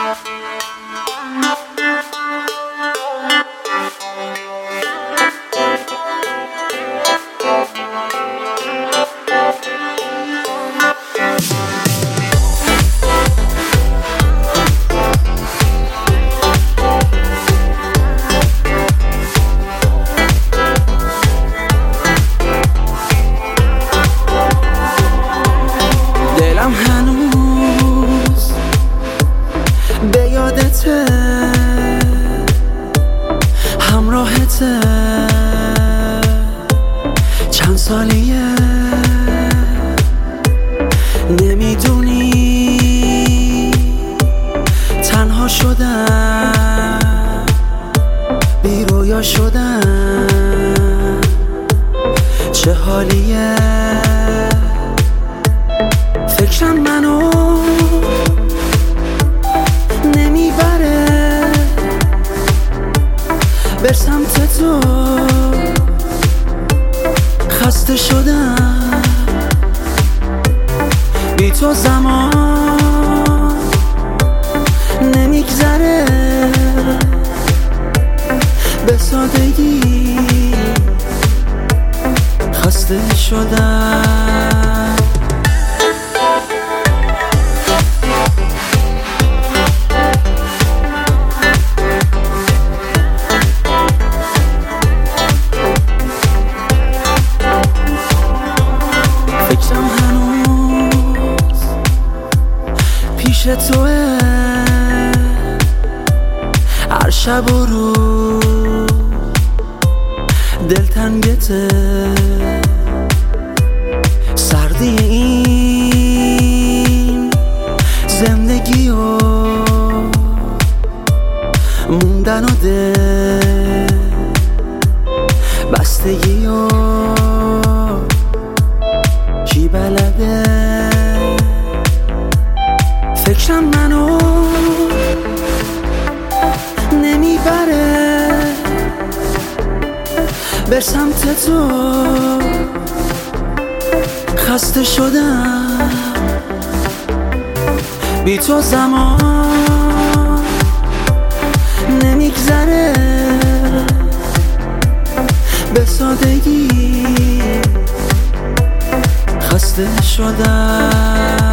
دلم هنوز به یادته، همراهته، چند سالیه نمیدونی تنها شدم، بی رویا شدم، چه حالیه فکرم منو نمیبره بر سمت تو، خسته شدم بی تو زمان نمیگذره به سادگی، خسته شدم. فکرم هنوز پیش توه، هر شب و روز دلتنگته، سردی این زندگی و موندن و دل بستگی و کی بلده، فکرم منو نمیبره بر سمت تو، خسته شدم بی تو زمان نمیگذره به سادگی، خسته شدم.